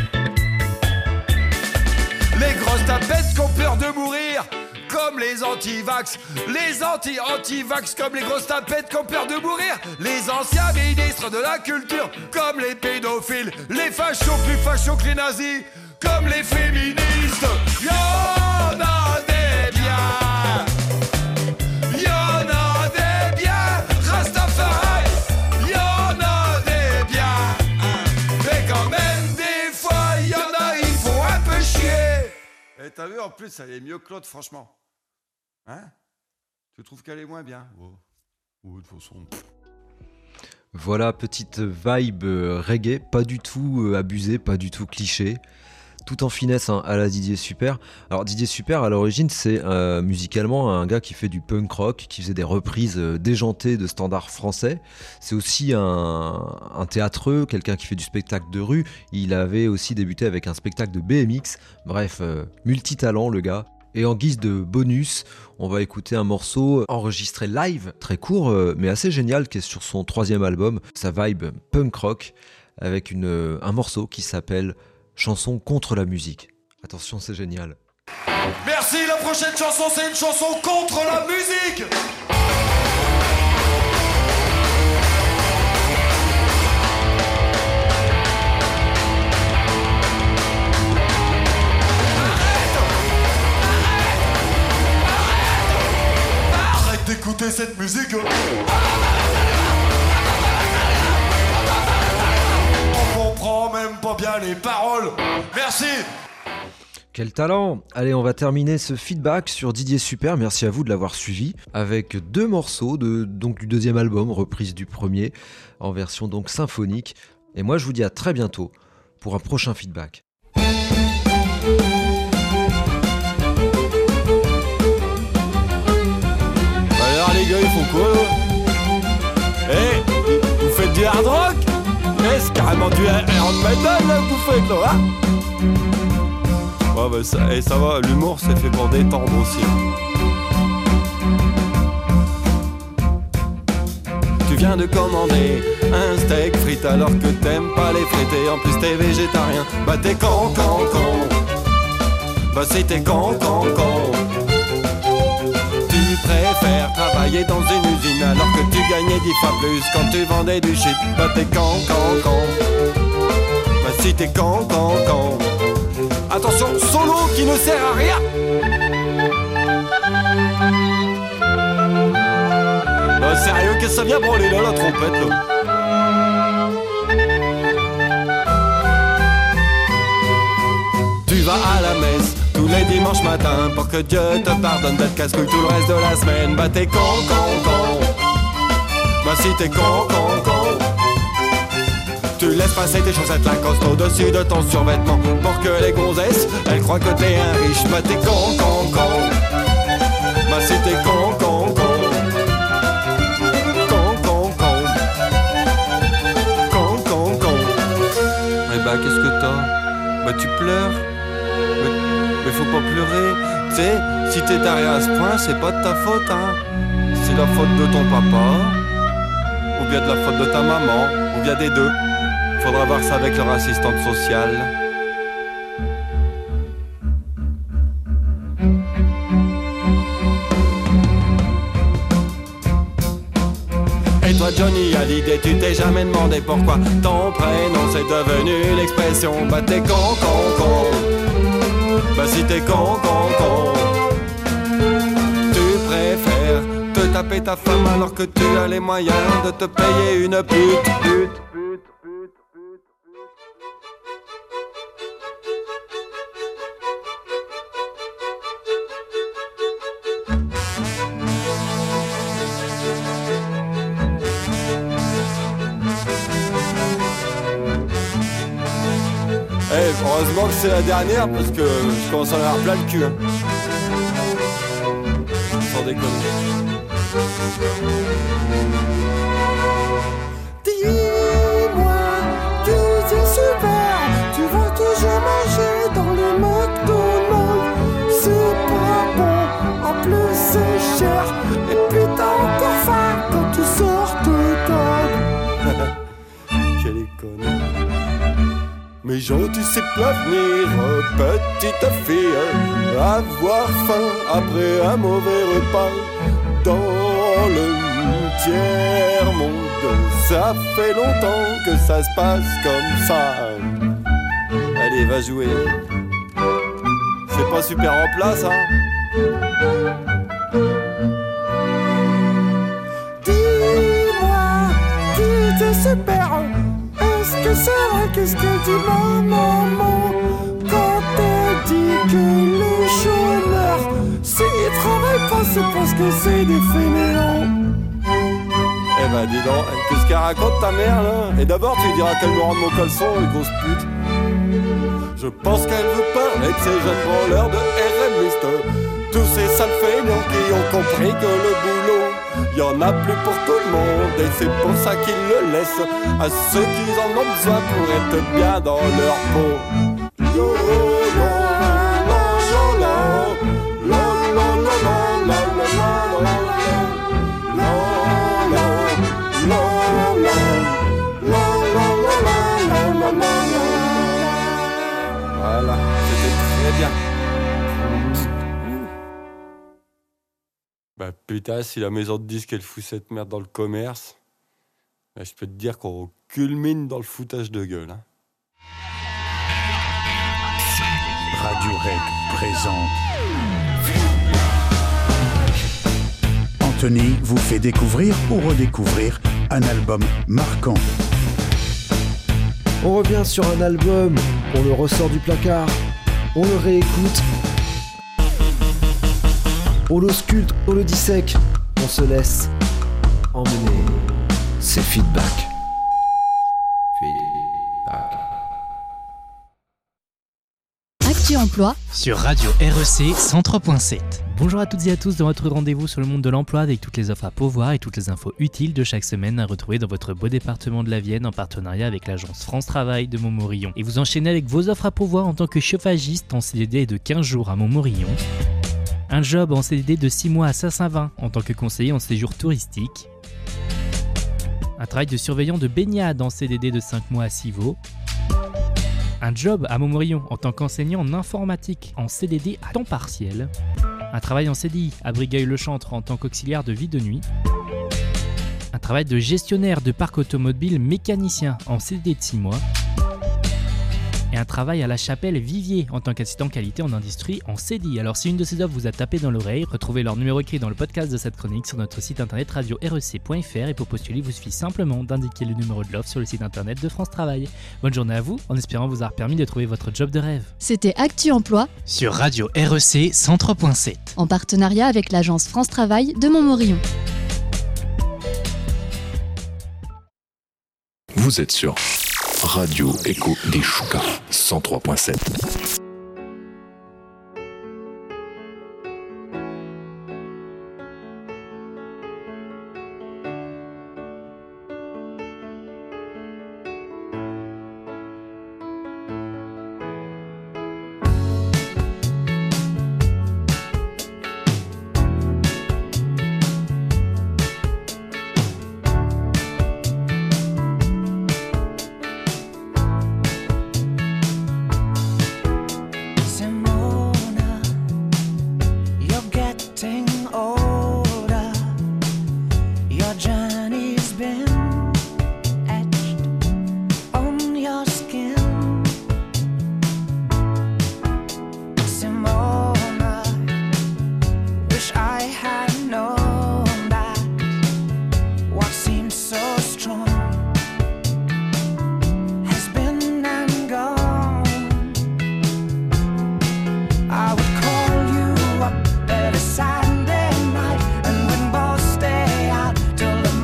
Les grosses tapettes qui ont peur de mourir comme les anti-vax, les anti-vax comme les grosses tapettes qui ont peur de mourir, les anciens ministres de la culture comme les pédophiles, les fachos plus fachos que les nazis comme les féministes. Y'en a des biens, y'en a des biens, Rastafari, y'en a des biens, mais quand même des fois y'en a ils font un peu chier. Et t'as vu en plus elle est mieux que l'autre franchement. Hein? Tu trouves qu'elle est moins bien? Oh, de toute façon. Voilà, petite vibe reggae, pas du tout abusée, pas du tout cliché, tout en finesse à la Didier Super. Alors Didier Super à l'origine c'est musicalement un gars qui fait du punk rock, qui faisait des reprises déjantées de standards français. C'est aussi un théâtreux, quelqu'un qui fait du spectacle de rue. Il avait aussi débuté avec un spectacle de BMX, bref, multitalent le gars. Et en guise de bonus, on va écouter un morceau enregistré live, très court, mais assez génial, qui est sur son 3e album, sa vibe punk rock, avec un morceau qui s'appelle « Chanson contre la musique ». Attention, c'est génial. Merci, la prochaine chanson, c'est une chanson contre la musique. Arrête d'écouter cette musique. On comprend même pas bien les paroles. Merci. Quel talent! Allez, on va terminer ce feedback sur Didier Super, merci à vous de l'avoir suivi, avec 2 morceaux du 2e album, reprise du 1er, en version donc symphonique. Et moi je vous dis à très bientôt pour un prochain feedback. Alors les gars, ils font quoi là? Vous faites du hard rock? C'est carrément du Iron Maiden là que vous faites là, hein? Ouais bah ça va, l'humour c'est fait pour détendre aussi. Tu viens de commander un steak frites alors que t'aimes pas les frites et en plus t'es végétarien. Bah t'es con. Bah si t'es con. Tu préfères travailler dans une usine alors que tu gagnais 10 fois plus quand tu vendais du shit. Bah t'es con. Bah si t'es con. Attention, solo qui ne sert à rien. Sérieux, qu'est-ce que ça vient branler là, la trompette là? Tu vas à la messe tous les dimanches matins pour que Dieu te pardonne d'être casse-couille tout le reste de la semaine. Bah t'es con. Bah si t'es con. Tu laisses passer tes chaussettes Lacoste au-dessus de ton survêtement pour que les gonzesses, elles croient que t'es un riche. Bah t'es con. Bah si t'es con. Eh bah qu'est-ce que t'as? Bah tu pleures. Mais faut pas pleurer. Tu sais, si t'es taré à ce point, c'est pas de ta faute, hein. C'est la faute de ton papa, ou bien de la faute de ta maman, ou bien des deux. Faudra voir ça avec leur assistante sociale. Et toi Johnny Hallyday, tu t'es jamais demandé pourquoi ton prénom c'est devenu l'expression. Bah t'es con. Bah si t'es con. Tu préfères te taper ta femme alors que tu as les moyens de te payer une pute. Heureusement que c'est la dernière parce que je commence à en avoir plein le cul, hein. Sans déconner. Dis-moi, tu es super, tu vas toujours manger dans le McDonald's. C'est pas bon, en plus c'est cher, et puis t'as encore faim quand tu sors de table. Quelle éconne. Mais gens, tu sais pas venir, petite fille, avoir faim après un mauvais repas. Dans le tiers-monde, ça fait longtemps que ça se passe comme ça. Allez, va jouer. C'est pas super en place, hein. Dis-moi, tu es super. Est-ce que c'est vrai qu'est-ce qu'elle dit maman quand elle dit que les chômeurs s'ils travaillent pas c'est parce que c'est des fainéants? Eh ben dis donc, qu'est-ce qu'elle raconte ta mère là? Et d'abord tu lui diras qu'elle me rende mon caleçon, une grosse pute. Je pense qu'elle veut parler de ces jeunes branleurs de RMiste, tous ces sales feignants qui ont compris que le boulot y'en a plus pour tout le monde, et c'est pour ça qu'ils le laissent à ceux qui en ont besoin pour être bien dans leur peau. putain, si la maison de disques elle fout cette merde dans le commerce, je peux te dire qu'on culmine dans le foutage de gueule. Hein. Radio Rec présente. Anthony vous fait découvrir ou redécouvrir un album marquant. On revient sur un album, on le ressort du placard, on le réécoute, on l'ausculte, on le dissèque, on se laisse emmener. C'est Feedback. Actu Emploi sur Radio REC 103.7. Bonjour à toutes et à tous dans votre rendez-vous sur le monde de l'emploi avec toutes les offres à pourvoir et toutes les infos utiles de chaque semaine à retrouver dans votre beau département de la Vienne en partenariat avec l'agence France Travail de Montmorillon. Et vous enchaînez avec vos offres à pourvoir en tant que chauffagiste en CDD de 15 jours à Montmorillon. Un job en CDD de 6 mois à Saint-Savin en tant que conseiller en séjour touristique. Un travail de surveillant de baignade en CDD de 5 mois à Civaux. Un job à Montmorillon en tant qu'enseignant en informatique en CDD à temps partiel. Un travail en CDI à Brigueuil-le-Chantre en tant qu'auxiliaire de vie de nuit. Un travail de gestionnaire de parc automobile mécanicien en CDD de 6 mois. Et un travail à la Chapelle Vivier en tant qu'assistant qualité en industrie en CDI. Alors si une de ces offres vous a tapé dans l'oreille, retrouvez leur numéro écrit dans le podcast de cette chronique sur notre site internet radio-rec.fr et pour postuler, il vous suffit simplement d'indiquer le numéro de l'offre sur le site internet de France Travail. Bonne journée à vous, en espérant vous avoir permis de trouver votre job de rêve. C'était Actu Emploi sur Radio REC 103.7 en partenariat avec l'agence France Travail de Montmorillon. Vous êtes sur Radio Écho des Choucas 103.7. Saturday night and we'd both stay out till the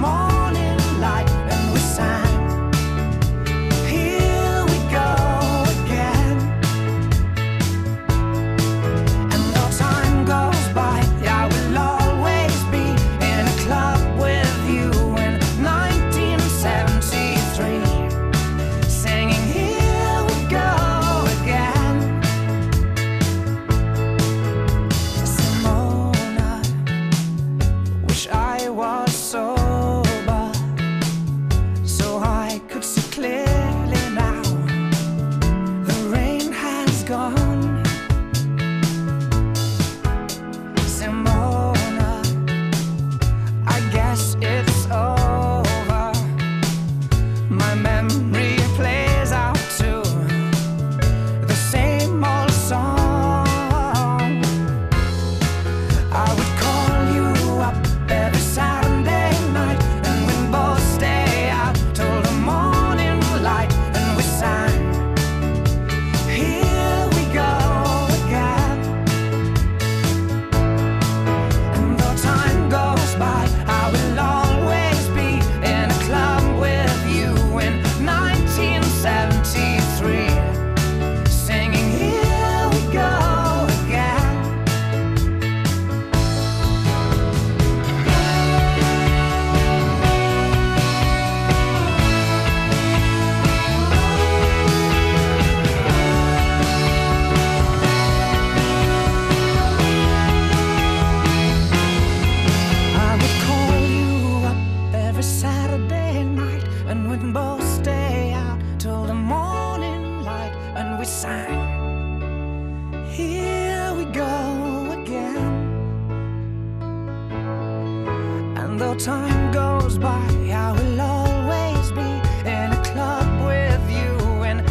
goes by, I will always be in a club with you in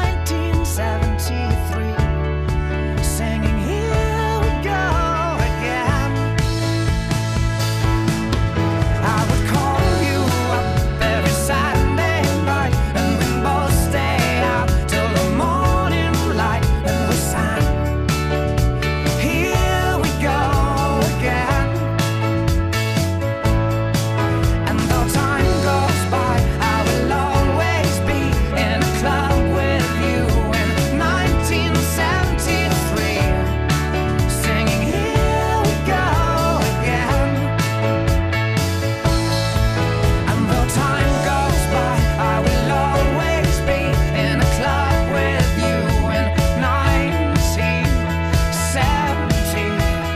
1973, singing here we go again. I would call you up every Saturday night, and we'd both stay out till the morning light, and we sang here we go again. And though time goes by, I will always be in a club with you in 1973, singing here we go again. And though time goes by, I will always be in a club with you in 1973.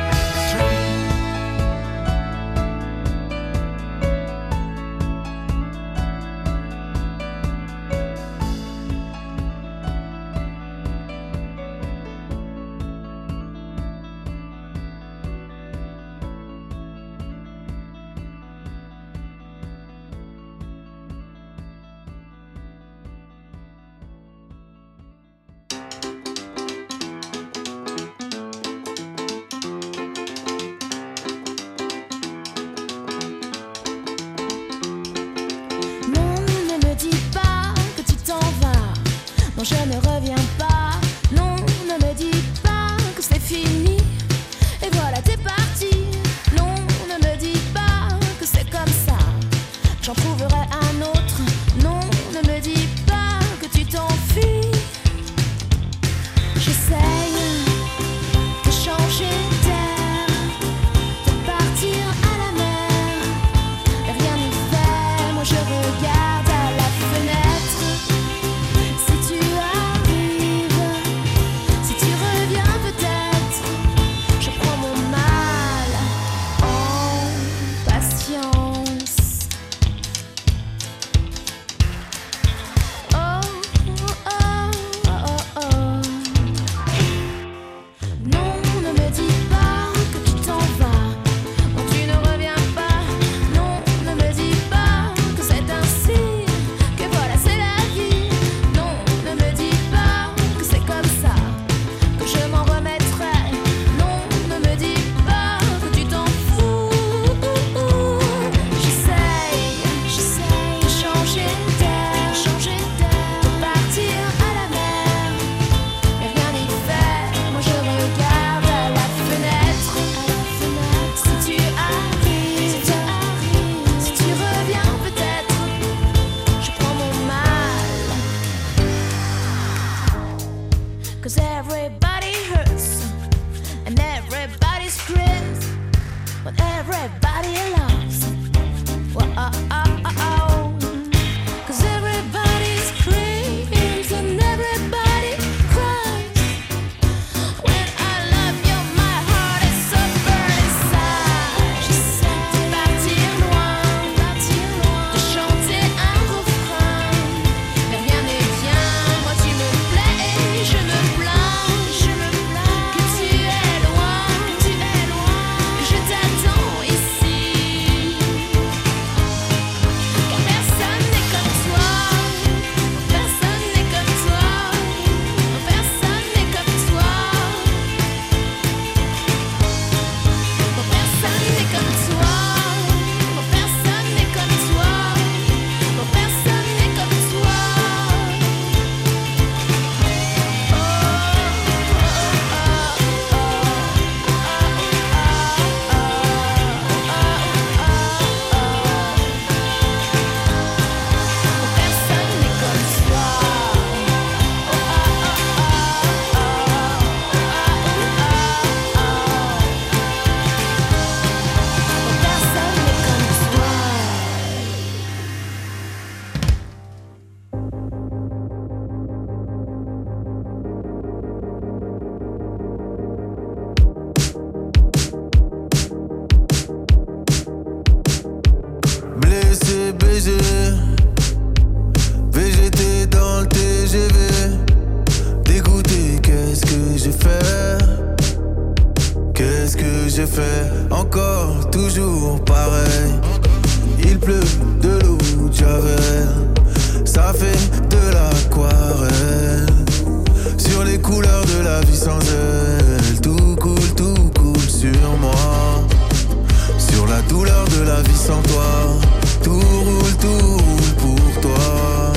Non, ne me dis pas que tu t'en vas. Non, je ne reviens pas. Non, ne me dis pas que c'est fini. Et voilà, t'es parti. Non, ne me dis pas que c'est comme ça. J'en trouverai un autre. Non, ne me dis pas que tu t'enfuis. J'essaye de changer d'air, de partir à la mer. Et rien n'y fait, moi je regarde à la fenêtre. Si tu arrives, si tu reviens peut-être, je prends mon mal en patience. Oh, oh, oh, oh, oh. Non, ne me dis pas que tu t'en vas. Non, tu ne reviens pas. Non, ne me dis pas que c'est ainsi, que voilà, c'est la vie. Non, ne me dis pas que c'est comme ça, que je m'en remettrai. Non, ne me dis pas que tu t'en fous. J'essaye de changer d'air, de partir à la mer. Et rien n'y fait, moi je regarde à la fenêtre. Si tu arrives, si tu reviens peut-être, je prends mon mal. 'Cause everybody hurts and everybody screams, but everybody loves. Whoa, oh, oh, oh, oh. 'Cause everybody screams and everybody cries. When I love you, my heart is so burned inside. J'essaie de partir loin, de chanter un refrain, mais rien ne vient. Moi tu me plais et je me plains, que tu es loin, que je t'attends ici. Car personne n'est comme toi, personne n'est comme toi, personne n'est comme toi. Personne n'est comme toi, personne n'est comme toi, personne n'est comme toi. Personne n'est comme toi. Personne n'est comme toi. Blessé, BG, VGT dans le TGV. Dégoûté, qu'est-ce que j'ai fait? Qu'est-ce que j'ai fait? Encore, toujours pareil. il pleut de l'eau de Javel. Ça fait de l'aquarelle sur les couleurs de la vie sans elle. Tout coule sur moi, sur la douleur de la vie sans toi. Tout roule pour toi.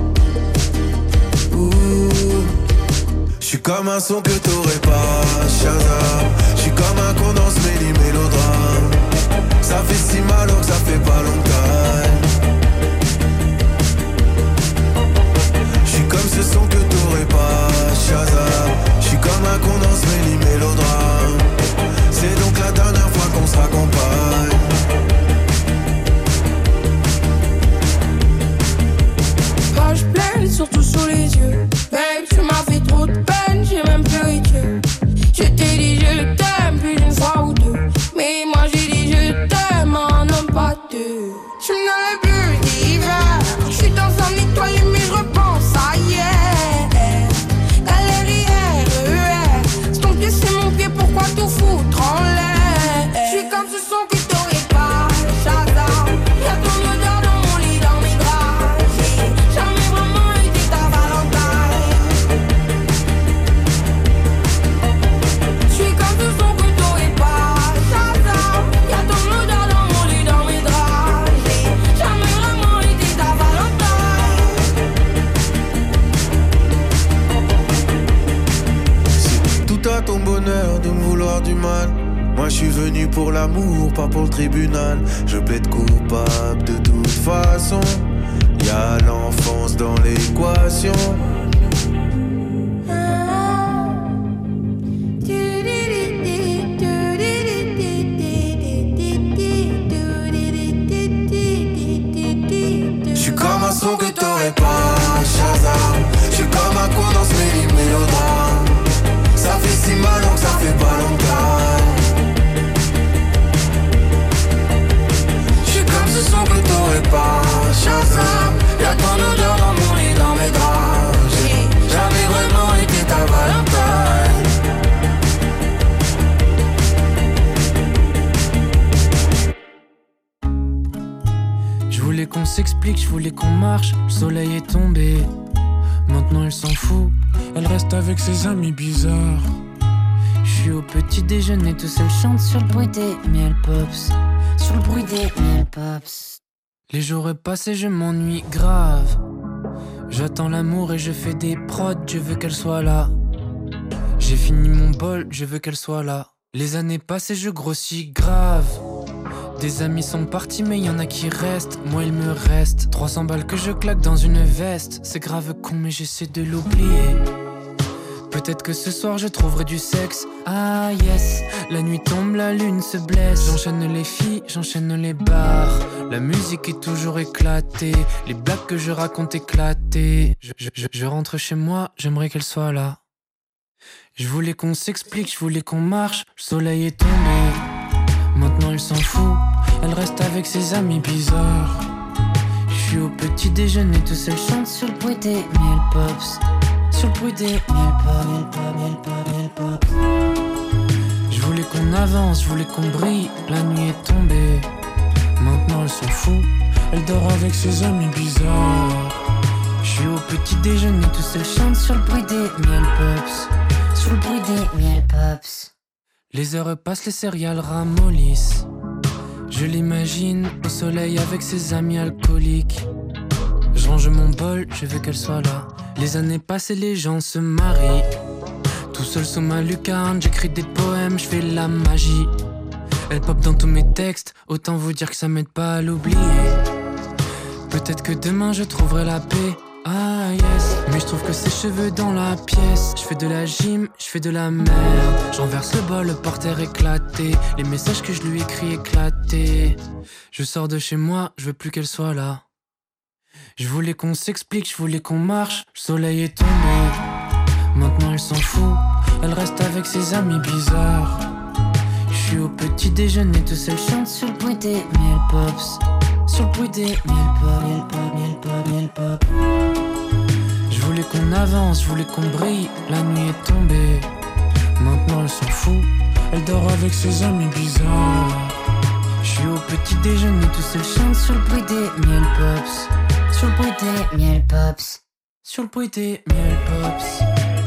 J'suis comme un son que t'aurais pas, Shazam. J'suis comme un condense mélodrame. Ça fait si mal alors que ça fait pas longtemps. J'suis comme ce son que t'aurais pas, Shazam. J'suis comme un condense mélodrame. C'est donc la dernière fois qu'on se raccompagne. Page pleine, surtout sous les yeux. Babe, tu m'as fait trop de peine, j'ai même pleuré Dieu. Je t'ai dit je t'aime plus d'une fois ou deux. Mais moi j'ai dit je t'aime en homme pas deux. Je n'avais plus d'hiver. Je suis dans un étoilé mais je repense à hier. Galerie RER. C'est ton pied, c'est mon pied, pourquoi tout foutre en l'air? Je suis comme ce son que t'aurais pas, Shazam. Y'a ton odeur dans mon lit, dans mes draps. J'ai jamais vraiment été ta Valentine. Je suis comme ce son que t'aurais pas, Shazam. Y'a ton odeur dans mon lit, dans mes draps. J'ai jamais vraiment été ta Valentine. C'est tout à ton bonheur de me vouloir du mal. Moi je suis venu pour l'amour, pas pour le tribunal. Je plaide coupable de toute façon. Y'a l'enfance dans l'équation. J'suis comme un son que t'aurais pas, Shazam. J'suis comme un condense mélodrame. Ça fait si mal donc ça fait pas longtemps. J'suis comme ce son que t'aurais pas, Shazam. Y'a ton odeur dans mon lit, dans mes draps. J'ai jamais vraiment été ta Valentine. Je voulais qu'on s'explique, je voulais qu'on marche. Le soleil est tombé, maintenant elle s'en fout. Elle reste avec ses amis bizarres. Je suis au petit déjeuner, tout seul chante sur le bruit des miel pops. Sur le bruit des miel pops. Les jours passés, je m'ennuie grave. J'attends l'amour et je fais des prods, je veux qu'elle soit là. J'ai fini mon bol, je veux qu'elle soit là. Les années passées, je grossis grave. Des amis sont partis mais y'en a qui restent. Moi il me reste 300 balles que je claque dans une veste. C'est grave con mais j'essaie de l'oublier. Peut-être que ce soir je trouverai du sexe. Ah yes, la nuit tombe, la lune se blesse. J'enchaîne les filles, j'enchaîne les bars. La musique est toujours éclatée. Les blagues que je raconte éclatées. Je rentre chez moi, j'aimerais qu'elle soit là. Je voulais qu'on s'explique, je voulais qu'on marche. Le soleil est tombé, maintenant elle s'en fout. Elle reste avec ses amis bizarres. Je suis au petit déjeuner, tout seul chante sur le bruit des miel pops. Sur le bruit des miel pops. Je voulais qu'on avance, je voulais qu'on brille. La nuit est tombée, maintenant elle s'en fout. Elle dort avec ses amis bizarres. Je suis au petit déjeuner, tout seul chante sur le bruit des miel pops. Sur le bruit des miel pops. Les heures passent, les céréales ramollissent. Je l'imagine au soleil avec ses amis alcooliques. Je range mon bol, je veux qu'elle soit là. Les années passent et les gens se marient. Tout seul sous ma lucarne, j'écris des poèmes, je fais la magie. Elle pop dans tous mes textes, autant vous dire que ça m'aide pas à l'oublier. Peut-être que demain je trouverai la paix. Ah yes, mais je trouve que ses cheveux dans la pièce. Je fais de la gym, je fais de la merde. J'enverse le bol par terre éclaté. Les messages que je lui écris éclatés. Je sors de chez moi, je veux plus qu'elle soit là. Je voulais qu'on s'explique, je voulais qu'on marche. Le soleil est tombé, maintenant elle s'en fout. Elle reste avec ses amis bizarres. Je suis au petit déjeuner, tout seul chante sur le bruit des miel pops. Sur le bruit des miel pops. Je voulais qu'on avance, je voulais qu'on brille. La nuit est tombée, maintenant elle s'en fout. Elle dort avec ses amis bizarres. Je suis suis au petit déjeuner tout seul chante sur le bruit des miel pops. Sur le bruit des miel pops. Sur le bruit des miel pops.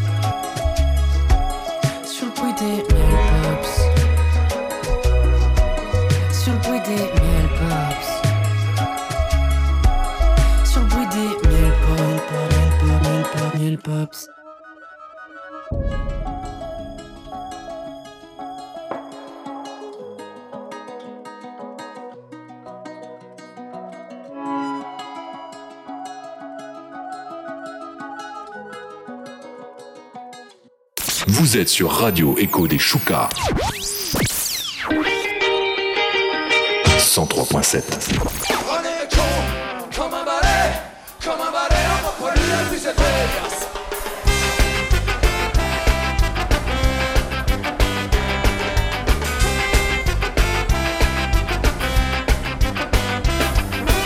Sur le bruit des miel pops. Sur le bruit des miel pops. Sur le bruit des miel pops. Miel pops. Vous êtes sur Radio Écho des Choucas 103.7.